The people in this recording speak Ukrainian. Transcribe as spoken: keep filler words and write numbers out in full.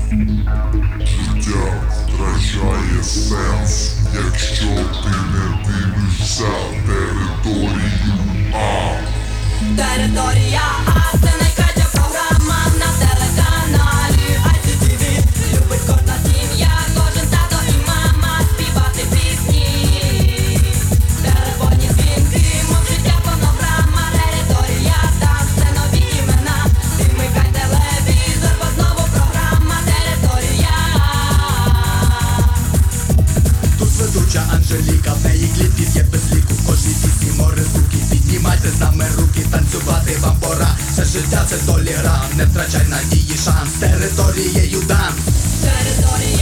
Життя втрачає сенс, якщо ти не дивишся територію А. Територія А – це найкраща програма на телеканалі ай сі ті ві. Любить кожна сім'я, кожен тато і мама співати пісні. Телефонні дзвінки, мов життя фонограма. Територія, там все нові імена. Вимикай телевізор, бо знову програма Територія А. Тут ведуча Анжеліка, в неї кліп є без ліку. В кожній пісні море звуків. Піднімайте з нами руки, танцювати вам пора. Все життя це толі гра, не втрачай надії шанс. Територією данс. Територія